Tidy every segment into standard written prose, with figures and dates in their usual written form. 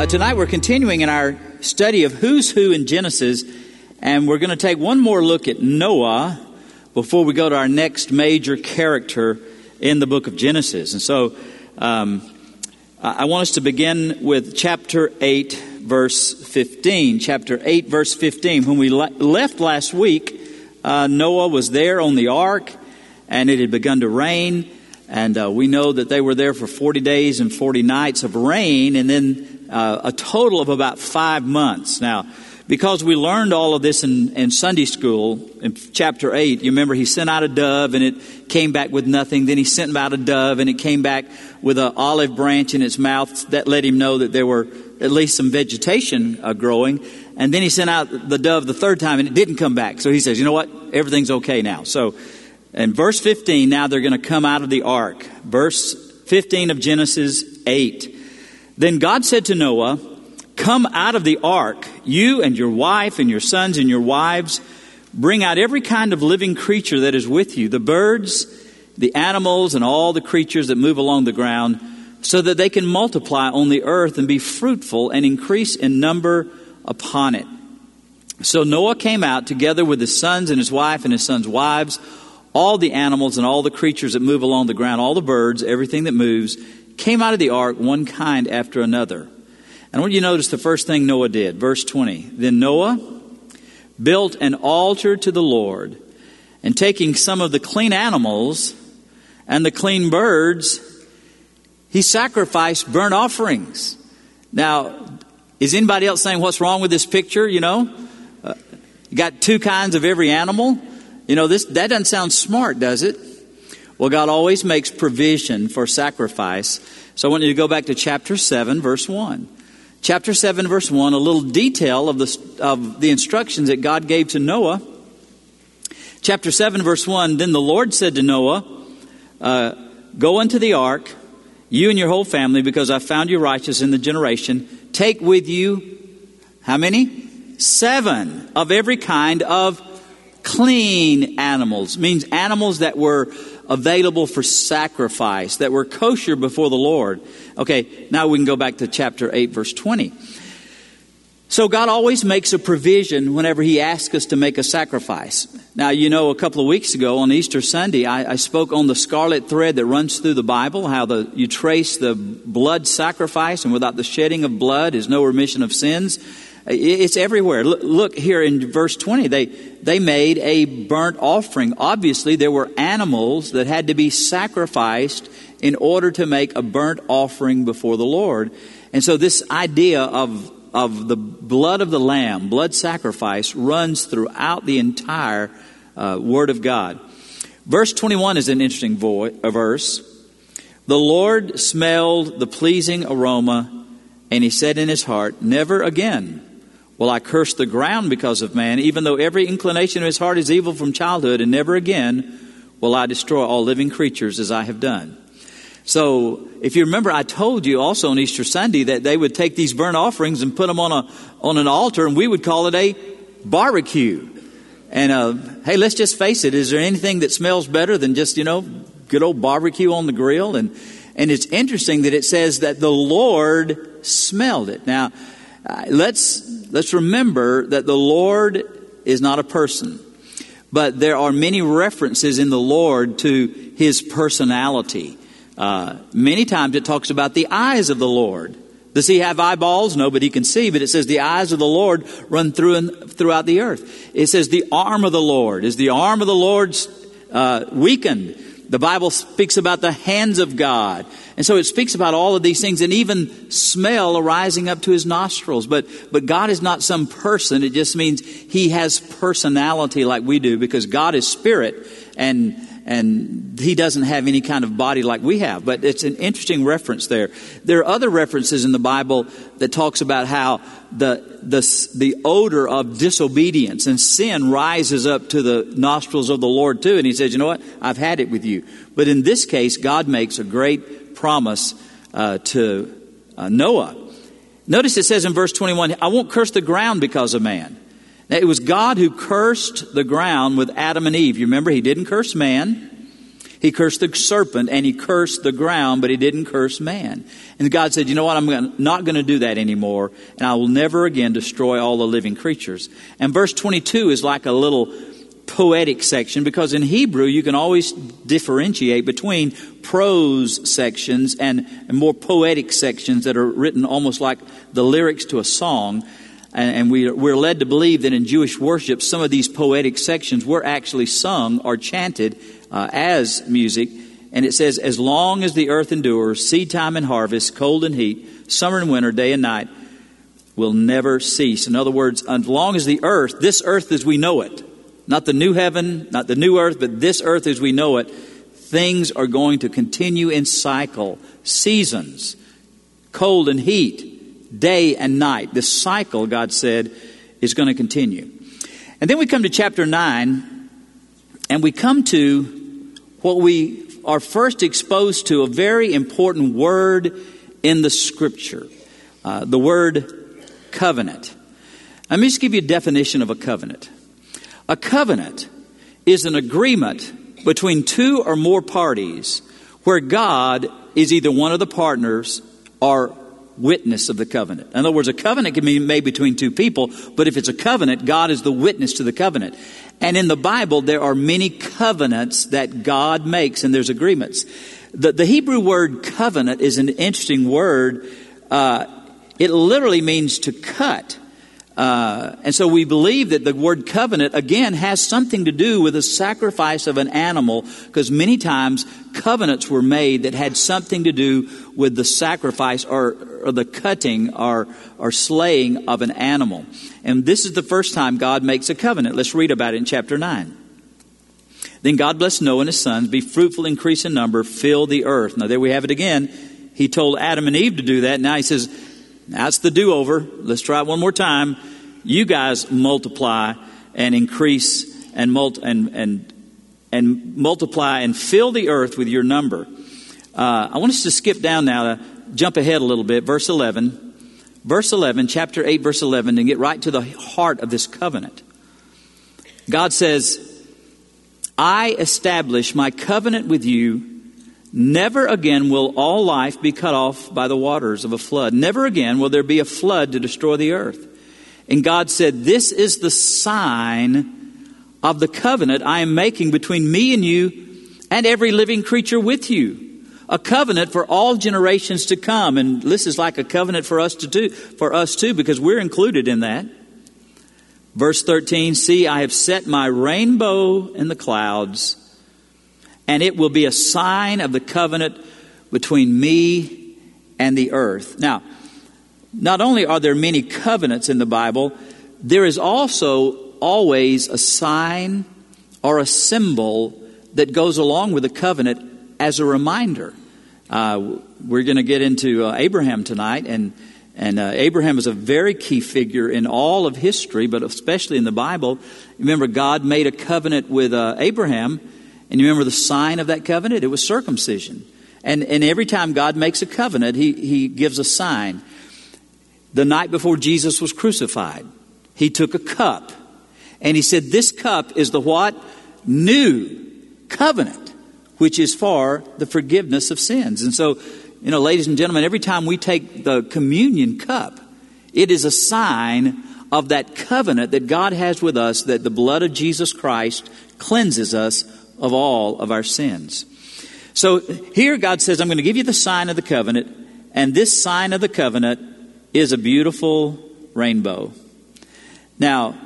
Tonight we're continuing in our study of who's who in Genesis, and we're going to take one more look at Noah before we go to our next major character in the book of Genesis. And so I want us to begin with chapter 8, verse 15. Chapter 8, verse 15. When we left last week, Noah was there on the ark, and it had begun to rain. And we know that they were there for 40 days and 40 nights of rain, and then a total of about 5 months. Now, because we learned all of this in Sunday school, in chapter 8, you remember he sent out a dove and it came back with nothing. Then he sent out a dove and it came back with an olive branch in its mouth. That let him know that there were at least some vegetation growing. And then he sent out the dove the third time and it didn't come back. So he says, you know what? Everything's okay now. So in verse 15, now they're going to come out of the ark. Verse 15 of Genesis 8. Then God said to Noah, "Come out of the ark, you and your wife and your sons and your wives. Bring out every kind of living creature that is with you, the birds, the animals, and all the creatures that move along the ground, so that they can multiply on the earth and be fruitful and increase in number upon it." So Noah came out together with his sons and his wife and his sons' wives, all the animals and all the creatures that move along the ground, all the birds, everything that moves, came out of the ark, one kind after another. And I want you to notice the first thing Noah did. Verse 20. Then Noah built an altar to the Lord, and taking some of the clean animals and the clean birds, he sacrificed burnt offerings. Now, is anybody else saying what's wrong with this picture? You got two kinds of every animal. That doesn't sound smart, does it? Well, God always makes provision for sacrifice. So I want you to go back to chapter 7, verse 1. Chapter 7, verse 1, a little detail of the instructions that God gave to Noah. Chapter 7, verse 1, then the Lord said to Noah, "Go into the ark, you and your whole family, because I found you righteous in the generation. Take with you," how many? 7 of every kind of clean animals. Means animals that were available for sacrifice, that were kosher before the Lord. Okay, now we can go back to chapter 8, verse 20. So God always makes a provision whenever He asks us to make a sacrifice. Now, a couple of weeks ago on Easter Sunday, I spoke on the scarlet thread that runs through the Bible, how you trace the blood sacrifice, and without the shedding of blood is no remission of sins. It's everywhere. Look here in verse 20. They made a burnt offering. Obviously, there were animals that had to be sacrificed in order to make a burnt offering before the Lord. And so this idea of the blood of the lamb, blood sacrifice, runs throughout the entire Word of God. Verse 21 is an interesting verse. The Lord smelled the pleasing aroma, and He said in His heart, "Never again will I curse the ground because of man, even though every inclination of his heart is evil from childhood, and never again will I destroy all living creatures as I have done." So, if you remember, I told you also on Easter Sunday that they would take these burnt offerings and put them on an altar, and we would call it a barbecue. And hey, let's just face it, is there anything that smells better than just, good old barbecue on the grill? And it's interesting that it says that the Lord smelled it. Now, let's remember that the Lord is not a person, but there are many references in the Lord to His personality. Many times it talks about the eyes of the Lord. Does He have eyeballs? No, but He can see. But it says the eyes of the Lord run throughout the earth. It says the arm of the Lord. Is the arm of the Lord weakened? The Bible speaks about the hands of God. And so it speaks about all of these things, and even smell arising up to His nostrils. But God is not some person. It just means He has personality like we do, because God is spirit, and He doesn't have any kind of body like we have. But it's an interesting reference there. There are other references in the Bible that talks about how the odor of disobedience and sin rises up to the nostrils of the Lord too. And He says, you know what? I've had it with you. But in this case, God makes a great promise to Noah. Notice it says in verse 21, "I won't curse the ground because of man." Now, it was God who cursed the ground with Adam and Eve. You remember, He didn't curse man. He cursed the serpent and he cursed the ground, but he didn't curse man. And God said, you know what, I'm not going to do that anymore, and I will never again destroy all the living creatures. And verse 22 is like a little poetic section, because in Hebrew you can always differentiate between prose sections and more poetic sections that are written almost like the lyrics to a song. And we're led to believe that in Jewish worship, some of these poetic sections were actually sung or chanted as music. And it says, as long as the earth endures, seed time and harvest, cold and heat, summer and winter, day and night, will never cease. In other words, as long as the earth, this earth as we know it, not the new heaven, not the new earth, but this earth as we know it, things are going to continue in cycle, seasons, cold and heat, day and night. This cycle, God said, is going to continue. And then we come to chapter 9, and we come to what we are first exposed to, a very important word in the Scripture, the word covenant. Let me just give you a definition of a covenant. A covenant is an agreement between two or more parties where God is either one of the partners or witness of the covenant. In other words, a covenant can be made between two people, but if it's a covenant, God is the witness to the covenant. And in the Bible, there are many covenants that God makes, and there's agreements. The Hebrew word covenant is an interesting word. It literally means to cut. And so we believe that the word covenant, again, has something to do with the sacrifice of an animal, because many times covenants were made that had something to do with the sacrifice or the cutting or slaying of an animal. And this is the first time God makes a covenant. Let's read about it in chapter 9. Then God blessed Noah and his sons, be fruitful, increase in number, fill the earth. Now there we have it again. He told Adam and Eve to do that. Now he says, now it's the do-over. Let's try it one more time. You guys multiply and increase and multiply and fill the earth with your number. I want us to skip down now, to jump ahead a little bit. Verse 11, chapter 8, verse 11, and get right to the heart of this covenant. God says, I establish my covenant with you. Never again will all life be cut off by the waters of a flood. Never again will there be a flood to destroy the earth. And God said, this is the sign of the covenant I am making between me and you and every living creature with you. A covenant for all generations to come. And this is like a covenant for us too, because we're included in that. Verse 13, see, I have set my rainbow in the clouds, and it will be a sign of the covenant between me and the earth. Now, not only are there many covenants in the Bible, there is also always a sign or a symbol that goes along with the covenant as a reminder. We're going to get into Abraham tonight, and Abraham is a very key figure in all of history, but especially in the Bible. Remember, God made a covenant with Abraham. And you remember the sign of that covenant? It was circumcision. And every time God makes a covenant, he gives a sign. The night before Jesus was crucified, he took a cup. And he said, this cup is the what? New covenant, which is for the forgiveness of sins. And so, ladies and gentlemen, every time we take the communion cup, it is a sign of that covenant that God has with us, that the blood of Jesus Christ cleanses us of all of our sins. So here God says, I'm going to give you the sign of the covenant, and this sign of the covenant is a beautiful rainbow. Now,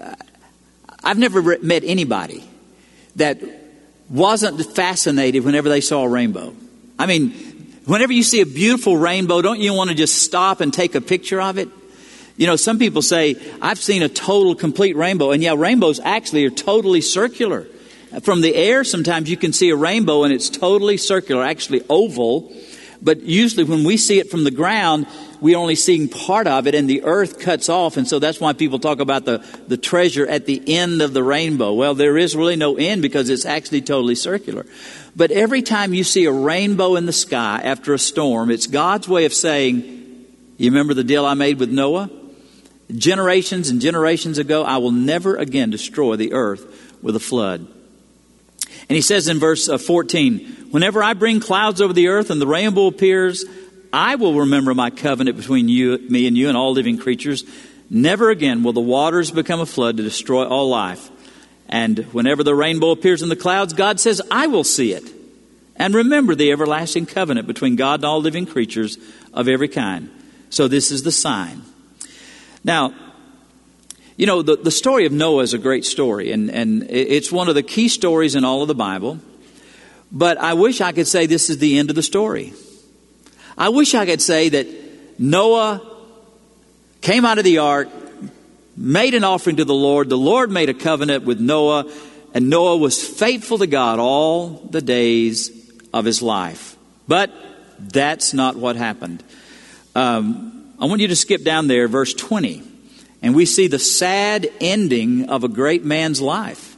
I've never met anybody that wasn't fascinated whenever they saw a rainbow. I mean, whenever you see a beautiful rainbow, don't you want to just stop and take a picture of it? Some people say, I've seen a total, complete rainbow. And yeah, rainbows actually are totally circular. From the air, sometimes you can see a rainbow and it's totally circular, actually oval. But usually when we see it from the ground, we're only seeing part of it, and the earth cuts off. And so that's why people talk about the treasure at the end of the rainbow. Well, there is really no end because it's actually totally circular. But every time you see a rainbow in the sky after a storm, it's God's way of saying, you remember the deal I made with Noah? Generations and generations ago, I will never again destroy the earth with a flood. And he says in verse 14, whenever I bring clouds over the earth and the rainbow appears, I will remember my covenant between me and you and all living creatures. Never again will the waters become a flood to destroy all life. And whenever the rainbow appears in the clouds, God says, I will see it and remember the everlasting covenant between God and all living creatures of every kind. So this is the sign. Now, you know, the story of Noah is a great story, and it's one of the key stories in all of the Bible. But I wish I could say this is the end of the story. I wish I could say that Noah came out of the ark, made an offering to the Lord made a covenant with Noah, and Noah was faithful to God all the days of his life. But that's not what happened. I want you to skip down there, verse 20. And we see the sad ending of a great man's life.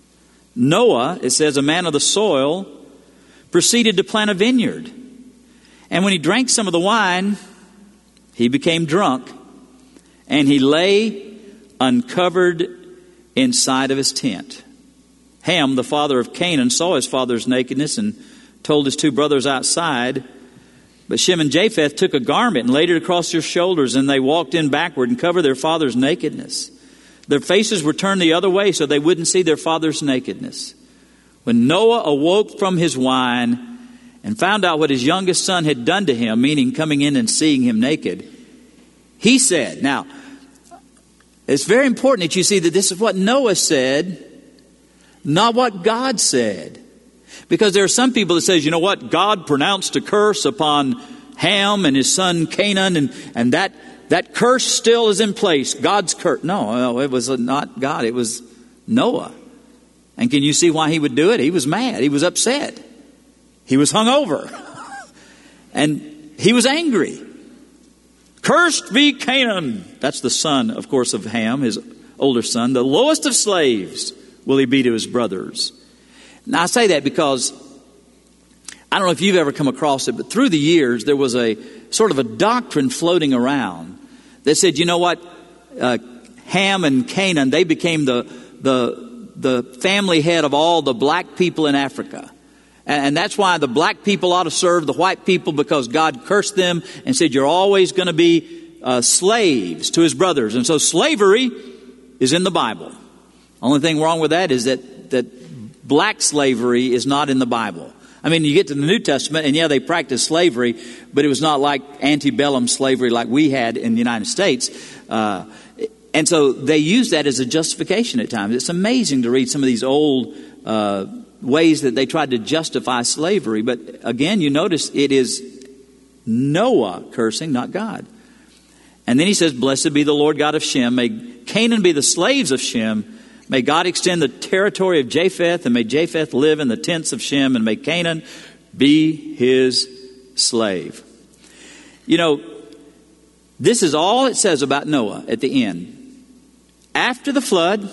Noah, it says, a man of the soil, proceeded to plant a vineyard. And when he drank some of the wine, he became drunk. And he lay uncovered inside of his tent. Ham, the father of Canaan, saw his father's nakedness and told his two brothers outside. But Shem and Japheth took a garment and laid it across their shoulders, and they walked in backward and covered their father's nakedness. Their faces were turned the other way so they wouldn't see their father's nakedness. When Noah awoke from his wine and found out what his youngest son had done to him, meaning coming in and seeing him naked, he said, now, it's very important that you see that this is what Noah said, not what God said. Because there are some people that says, you know what, God pronounced a curse upon Ham and his son Canaan, and that curse still is in place. God's curse. No, it was not God. It was Noah. And can you see why he would do it? He was mad. He was upset. He was hungover. And he was angry. Cursed be Canaan. That's the son, of course, of Ham, his older son. The lowest of slaves will he be to his brothers. Now, I say that because I don't know if you've ever come across it, but through the years, there was a sort of a doctrine floating around that said, you know what, Ham and Canaan, they became the family head of all the black people in Africa. And that's why the black people ought to serve the white people, because God cursed them and said, you're always going to be slaves to his brothers. And so slavery is in the Bible. Only thing wrong with that is that black slavery is not in the Bible. I mean, you get to the New Testament, and yeah, they practiced slavery, but it was not like antebellum slavery like we had in the United States. And so they use that as a justification at times. It's amazing to read some of these old ways that they tried to justify slavery. But again, you notice it is Noah cursing, not God. And then he says, blessed be the Lord God of Shem. May Canaan be the slaves of Shem. May God extend the territory of Japheth, and may Japheth live in the tents of Shem, and may Canaan be his slave. You know, this is all it says about Noah at the end. After the flood,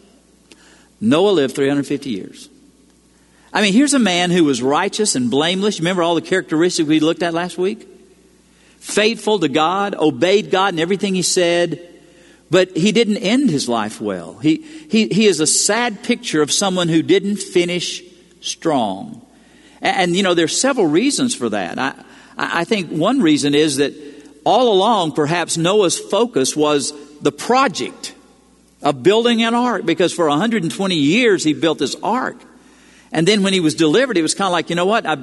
Noah lived 350 years. I mean, here's a man who was righteous and blameless. Remember all the characteristics we looked at last week? Faithful to God, obeyed God in everything he said. But he didn't end his life well. He is a sad picture of someone who didn't finish strong. And you know, there's several reasons for that. I think one reason is that all along, perhaps Noah's focus was the project of building an ark, because for 120 years he built this ark. And then when he was delivered, it was kind of like, you know what?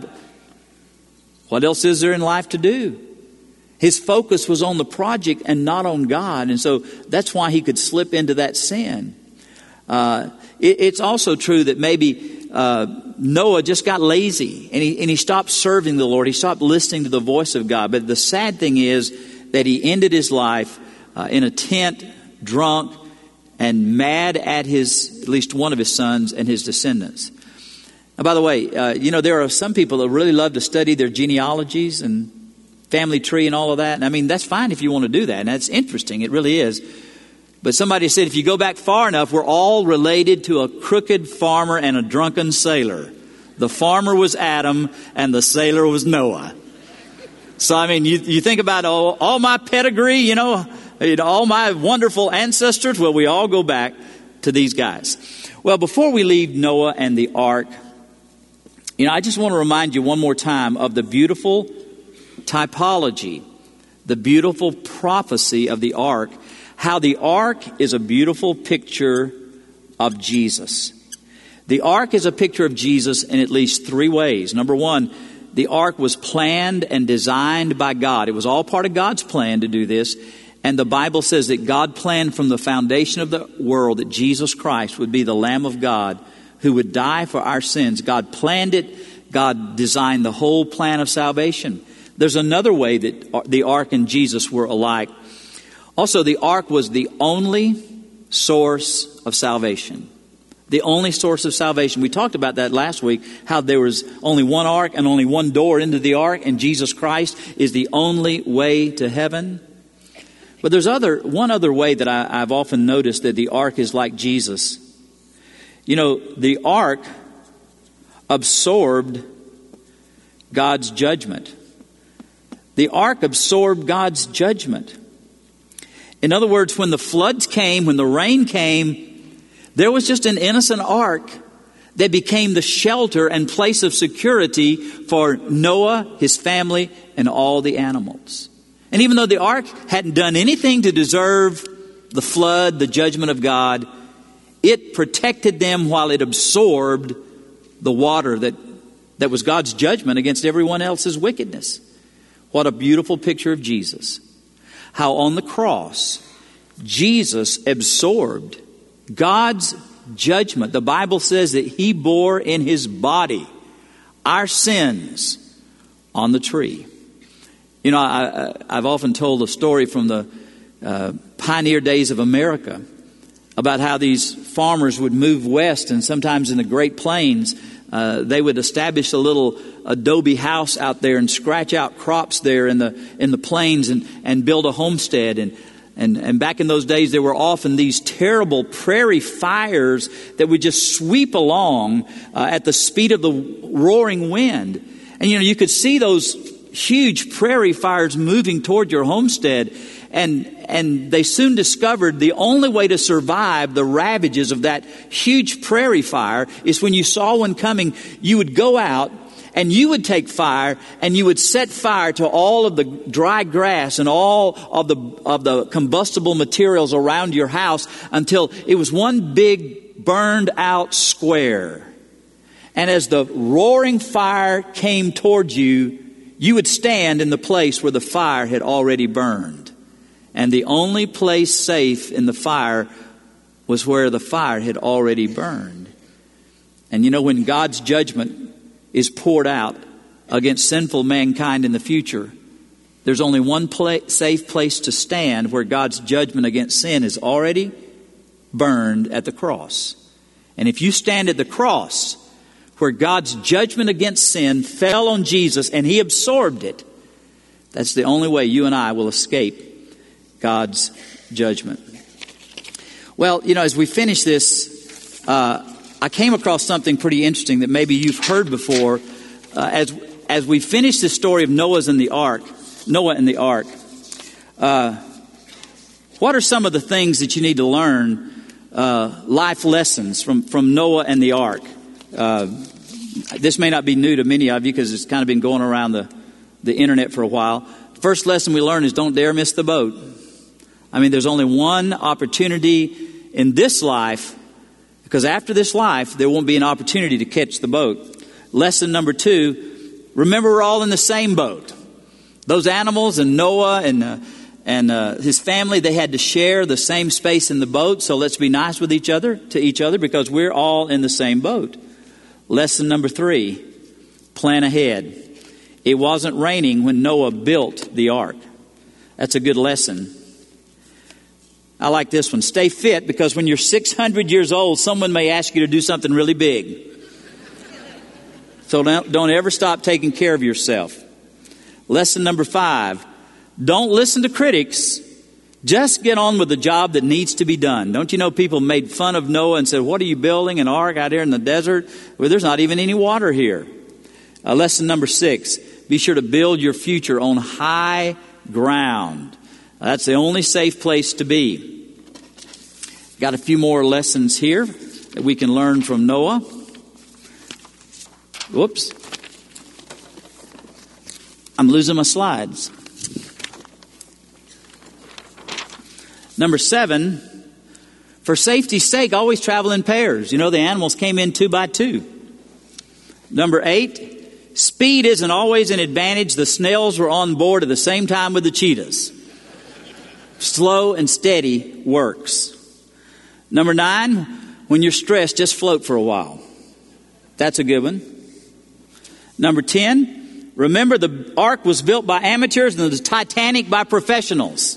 What else is there in life to do? His focus was on the project and not on God. And so that's why he could slip into that sin. It's also true that maybe Noah just got lazy and he stopped serving the Lord. He stopped listening to the voice of God. But the sad thing is that he ended his life in a tent, drunk, and mad at at least one of his sons and his descendants. Now, by the way, you know, there are some people that really love to study their genealogies and family tree and all of that. And I mean, that's fine if you want to do that. And that's interesting. It really is. But somebody said, if you go back far enough, we're all related to a crooked farmer and a drunken sailor. The farmer was Adam and the sailor was Noah. So, I mean, you think about all my pedigree, you know, all my wonderful ancestors. Well, we all go back to these guys. Well, before we leave Noah and the ark, I just want to remind you one more time of the beautiful typology, the beautiful prophecy of the ark, how the ark is a beautiful picture of Jesus. The ark is a picture of Jesus in at least three ways. Number one, the ark was planned and designed by God. It was all part of God's plan to do this. And the Bible says that God planned from the foundation of the world that Jesus Christ would be the Lamb of God who would die for our sins. God planned it. God designed the whole plan of salvation. There's another way that the ark and Jesus were alike. Also, the ark was the only source of salvation. The only source of salvation. We talked about that last week, how there was only one ark and only one door into the ark, and Jesus Christ is the only way to heaven. But there's one other way that I've often noticed that the ark is like Jesus. The ark absorbed God's judgment. The ark absorbed God's judgment. In other words, when the floods came, when the rain came, there was just an innocent ark that became the shelter and place of security for Noah, his family, and all the animals. And even though the ark hadn't done anything to deserve the flood, the judgment of God, it protected them while it absorbed the water that was God's judgment against everyone else's wickedness. What a beautiful picture of Jesus. How on the cross, Jesus absorbed God's judgment. The Bible says that He bore in His body our sins on the tree. I've often told a story from the pioneer days of America about how these farmers would move west, and sometimes in the Great Plains, they would establish a little adobe house out there and scratch out crops there in the plains and build a homestead. And back in those days, there were often these terrible prairie fires that would just sweep along at the speed of the roaring wind. And you could see those huge prairie fires moving toward your homestead. And they soon discovered the only way to survive the ravages of that huge prairie fire is when you saw one coming, you would go out and you would take fire and you would set fire to all of the dry grass and all of the combustible materials around your house until it was one big burned out square. And as the roaring fire came towards you, you would stand in the place where the fire had already burned. And the only place safe in the fire was where the fire had already burned. And when God's judgment is poured out against sinful mankind in the future, there's only one safe place to stand where God's judgment against sin is already burned at the cross. And if you stand at the cross, where God's judgment against sin fell on Jesus and He absorbed it, that's the only way you and I will escape God's judgment. Well, as we finish this, I came across something pretty interesting that maybe you've heard before. As we finish this story of Noah and the ark, what are some of the things that you need to learn, life lessons from Noah and the ark? This may not be new to many of you because it's kind of been going around the internet for a while. First lesson we learn is don't dare miss the boat. There's only one opportunity in this life, because after this life, there won't be an opportunity to catch the boat. Lesson number 2, remember we're all in the same boat. Those animals and Noah and his family, they had to share the same space in the boat. So let's be nice with each other, because we're all in the same boat. Lesson number 3, plan ahead. It wasn't raining when Noah built the ark. That's a good lesson. I like this one. Stay fit, because when you're 600 years old, someone may ask you to do something really big. So don't ever stop taking care of yourself. Lesson number 5, don't listen to critics. Just get on with the job that needs to be done. Don't you know people made fun of Noah and said, what are you building, an ark out here in the desert? Well, there's not even any water here. Lesson number 6, be sure to build your future on high ground. That's the only safe place to be. Got a few more lessons here that we can learn from Noah. Whoops. I'm losing my slides. Number 7, for safety's sake, always travel in pairs. You know, the animals came in 2 by 2. Number 8, speed isn't always an advantage. The snails were on board at the same time with the cheetahs. Slow and steady works. Number 9, when you're stressed, just float for a while. That's a good one. Number 10, remember the ark was built by amateurs and the Titanic by professionals.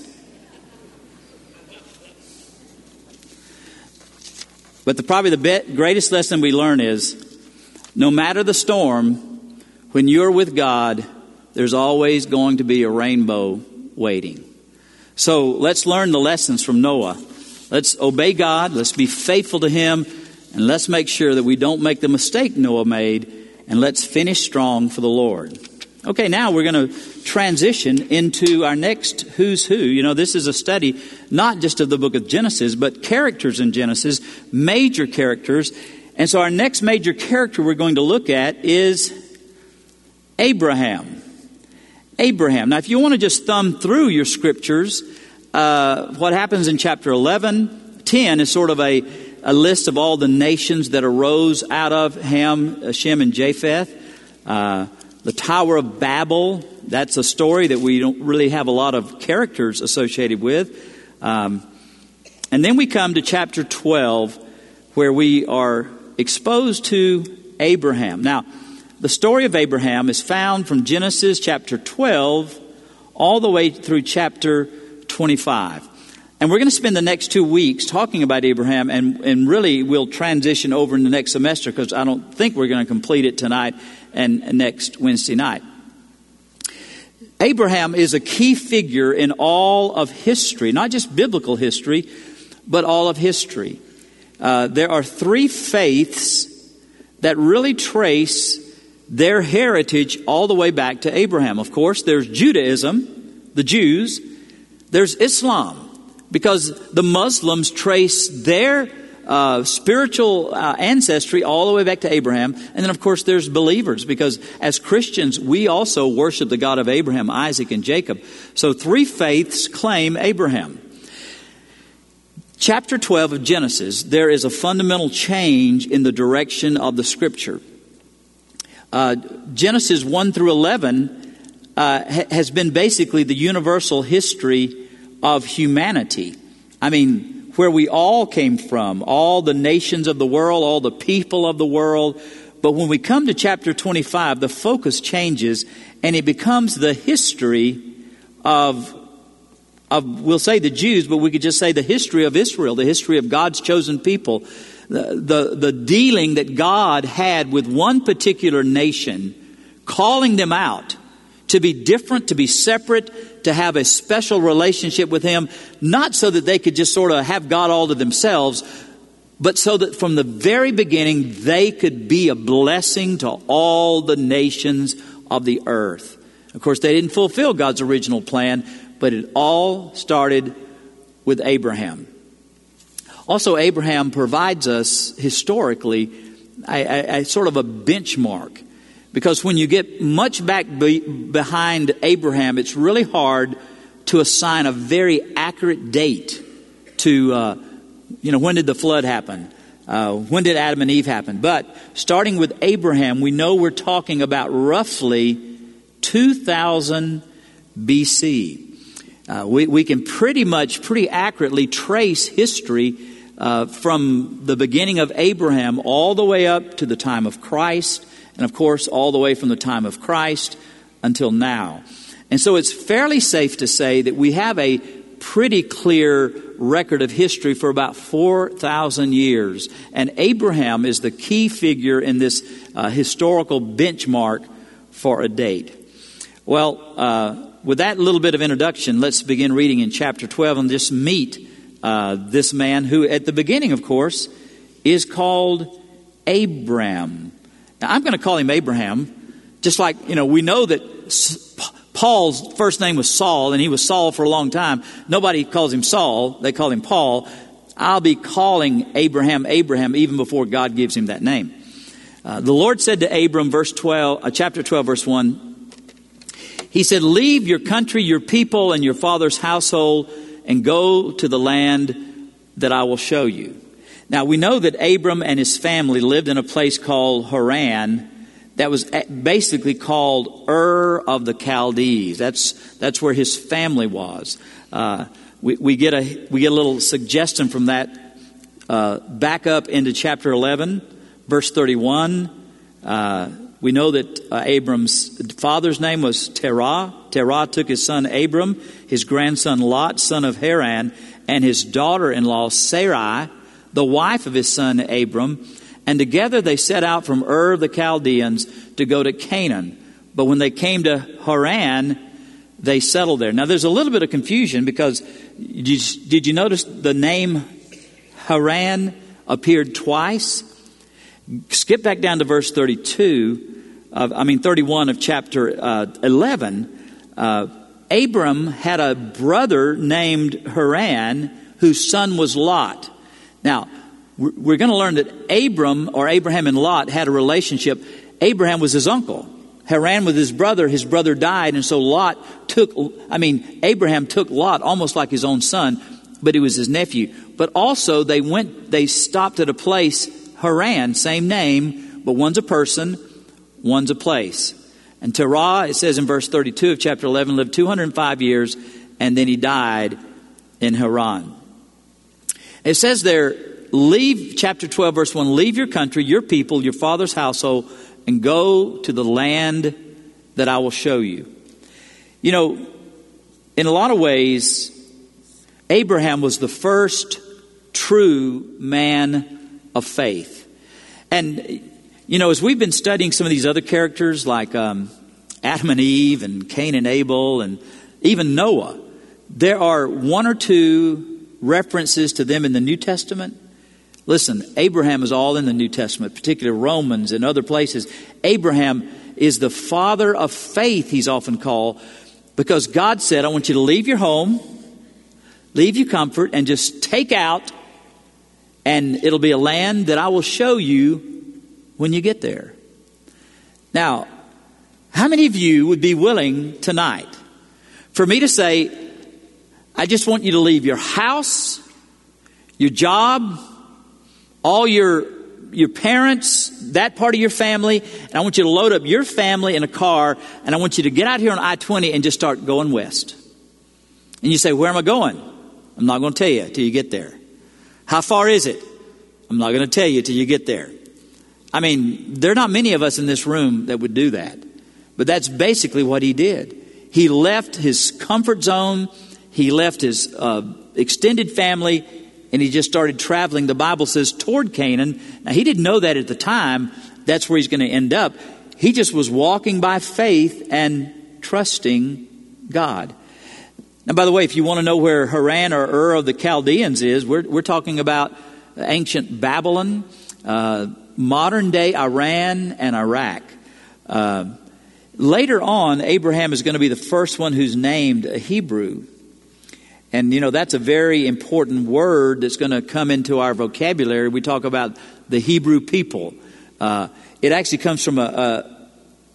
But probably the greatest lesson we learn is, no matter the storm, when you're with God, there's always going to be a rainbow waiting. So let's learn the lessons from Noah. Let's obey God, let's be faithful to Him, and let's make sure that we don't make the mistake Noah made, and let's finish strong for the Lord. Okay, now we're going to transition into our next Who's Who. You know, this is a study not just of the book of Genesis, but characters in Genesis, major characters. And so our next major character we're going to look at is Abraham. Abraham. Now, if you want to just thumb through your scriptures, what happens in chapter 11, 10 is sort of a list of all the nations that arose out of Ham, Shem, and Japheth. The Tower of Babel, that's a story that we don't really have a lot of characters associated with. And then we come to chapter 12, where we are exposed to Abraham. Now, the story of Abraham is found from Genesis chapter 12 all the way through chapter 25. And we're going to spend the next 2 weeks talking about Abraham, and really we'll transition over in the next semester, because I don't think we're going to complete it tonight and next Wednesday night. Abraham is a key figure in all of history, not just biblical history, but all of history. There are 3 faiths that really trace their heritage all the way back to Abraham. Of course, there's Judaism, the Jews. There's Islam, because the Muslims trace their spiritual ancestry all the way back to Abraham. And then, of course, there's believers, because as Christians, we also worship the God of Abraham, Isaac, and Jacob. So 3 faiths claim Abraham. Chapter 12 of Genesis, there is a fundamental change in the direction of the Scripture. Genesis 1 through 11 has been basically the universal history of humanity. I mean, where we all came from, all the nations of the world, all the people of the world. But when we come to chapter 25, the focus changes, and it becomes the history of we'll say the Jews, but we could just say the history of Israel, the history of God's chosen people, the dealing that God had with one particular nation, calling them out to be different, to be separate, to have a special relationship with Him, not so that they could just sort of have God all to themselves, but so that from the very beginning they could be a blessing to all the nations of the earth. Of course, they didn't fulfill God's original plan, but it all started with Abraham. Also, Abraham provides us historically a sort of a benchmark. Because when you get much back behind Abraham, it's really hard to assign a very accurate date to, when did the flood happen? When did Adam and Eve happen? But starting with Abraham, we know we're talking about roughly 2000 BC. We can pretty accurately trace history from the beginning of Abraham all the way up to the time of Christ. And of course, all the way from the time of Christ until now. And so it's fairly safe to say that we have a pretty clear record of history for about 4,000 years. And Abraham is the key figure in this historical benchmark for a date. Well, with that little bit of introduction, let's begin reading in chapter 12 and just meet this man who at the beginning, of course, is called Abram. Now, I'm going to call him Abraham, just like, we know that Paul's first name was Saul, and he was Saul for a long time. Nobody calls him Saul. They call him Paul. I'll be calling Abraham even before God gives him that name. The Lord said to Abram, chapter 12, verse 1, He said, leave your country, your people, and your father's household, and go to the land that I will show you. Now, we know that Abram and his family lived in a place called Haran that was basically called Ur of the Chaldees. That's where his family was. We get a little suggestion from that back up into chapter 11, verse 31. We know that Abram's father's name was Terah. Terah took his son Abram, his grandson Lot, son of Haran, and his daughter-in-law Sarai, the wife of his son Abram, and together they set out from Ur of the Chaldeans to go to Canaan. But when they came to Haran, they settled there. Now there's a little bit of confusion because did you notice the name Haran appeared twice? Skip back down to verse 31 of chapter 11. Abram had a brother named Haran whose son was Lot. Now, we're going to learn that Abraham and Lot had a relationship. Abraham was his uncle. Haran was his brother. His brother died, and so Abraham took Lot almost like his own son, but he was his nephew. But also they stopped at a place, Haran, same name, but one's a person, one's a place. And Terah, it says in verse 32 of chapter 11, lived 205 years, and then he died in Haran. It says there, chapter 12, verse 1, leave your country, your people, your father's household, and go to the land that I will show you. You know, in a lot of ways, Abraham was the first true man of faith. And, you know, as we've been studying some of these other characters like Adam and Eve and Cain and Abel and even Noah, there are one or two references to them in the New Testament. Listen, Abraham is all in the New Testament, particularly Romans and other places. Abraham is the father of faith, he's often called, because God said, I want you to leave your home, leave your comfort, and just take out, and it'll be a land that I will show you when you get there. Now, how many of you would be willing tonight for me to say, I just want you to leave your house, your job, all your parents, that part of your family, and I want you to load up your family in a car, and I want you to get out here on I-20 and just start going west. And you say, where am I going? I'm not going to tell you till you get there. How far is it? I'm not going to tell you till you get there. I mean, there are not many of us in this room that would do that. But that's basically what he did. He left his comfort zone. He left his extended family, and he just started traveling, the Bible says, toward Canaan. Now, he didn't know that at the time. That's where he's going to end up. He just was walking by faith and trusting God. Now, by the way, if you want to know where Haran or Ur of the Chaldeans is, we're talking about ancient Babylon, modern day Iran and Iraq. Later on, Abraham is going to be the first one who's named a Hebrew. And, you know, that's a very important word that's going to come into our vocabulary. We talk about the Hebrew people. It actually comes from a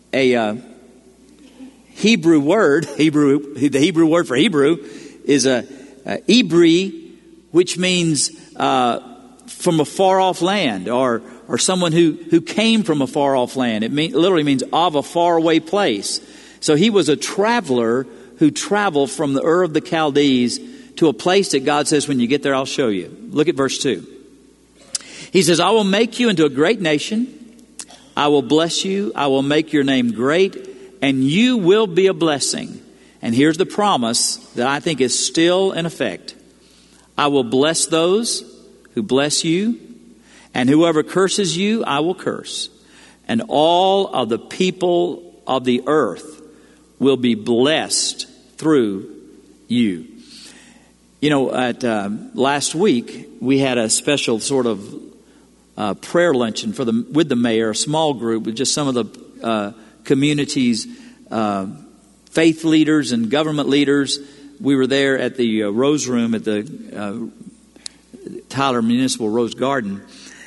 Hebrew word. The Hebrew word for Hebrew is a Ibri, which means from a far-off land, or someone who came from a far-off land. It literally means of a faraway place. So he was a traveler who traveled from the Ur of the Chaldees to a place that God says, when you get there, I'll show you. Look at verse 2. He says, I will make you into a great nation. I will bless you. I will make your name great, and you will be a blessing. And here's the promise that I think is still in effect. I will bless those who bless you, and whoever curses you, I will curse. And all of the people of the earth will be blessed through you. You know, at last week, we had a special sort of prayer luncheon with the mayor, a small group with just some of the community's faith leaders and government leaders. We were there at the Rose Room at the Tyler Municipal Rose Garden.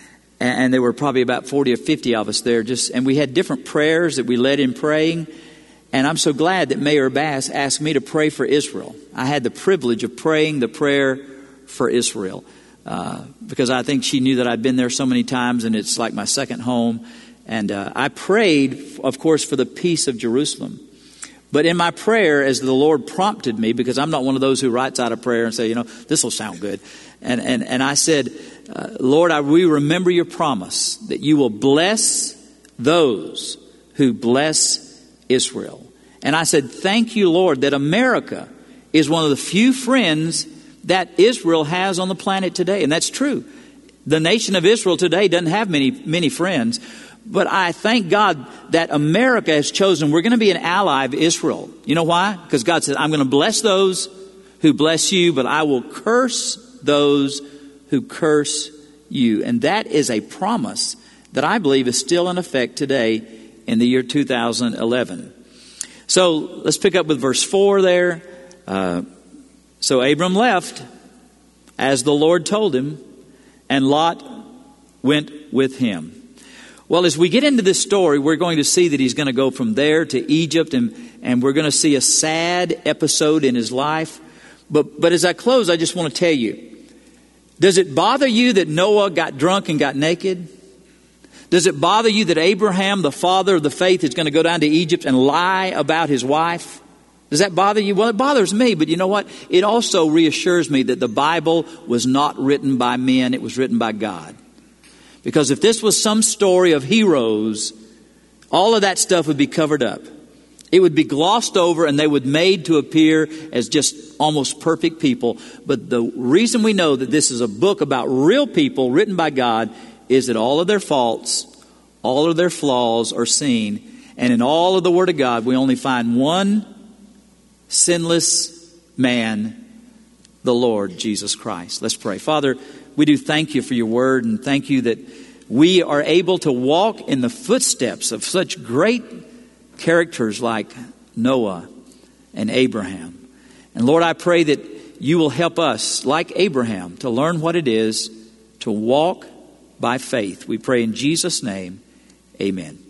and there were probably about 40 or 50 of us there. And we had different prayers that we led in praying. And I'm so glad that Mayor Bass asked me to pray for Israel. I had the privilege of praying the prayer for Israel because I think she knew that I'd been there so many times, and it's like my second home. And I prayed, of course, for the peace of Jerusalem. But in my prayer, as the Lord prompted me, because I'm not one of those who writes out a prayer and say, this will sound good. And I said, Lord, we remember your promise that you will bless those who bless Israel. And I said, thank you, Lord, that America is one of the few friends that Israel has on the planet today. And that's true. The nation of Israel today doesn't have many friends. But I thank God that America has chosen, we're going to be an ally of Israel. You know why? Because God said, I'm going to bless those who bless you, but I will curse those who curse you. And that is a promise that I believe is still in effect today in the year 2011. So let's pick up with verse 4 there. So Abram left as the Lord told him, and Lot went with him. Well, as we get into this story, we're going to see that he's going to go from there to Egypt, and we're going to see a sad episode in his life. But as I close, I just want to tell you, does it bother you that Noah got drunk and got naked? Does it bother you that Abraham, the father of the faith, is going to go down to Egypt and lie about his wife? Does that bother you? Well, it bothers me, but you know what? It also reassures me that the Bible was not written by men, it was written by God. Because if this was some story of heroes, all of that stuff would be covered up. It would be glossed over, and they would be made to appear as just almost perfect people. But the reason we know that this is a book about real people written by God is that all of their faults, all of their flaws are seen. And in all of the Word of God, we only find one sinless man, the Lord Jesus Christ. Let's pray. Father, we do thank you for your word, and thank you that we are able to walk in the footsteps of such great characters like Noah and Abraham. And Lord, I pray that you will help us, like Abraham, to learn what it is to walk by faith. We pray in Jesus' name, amen.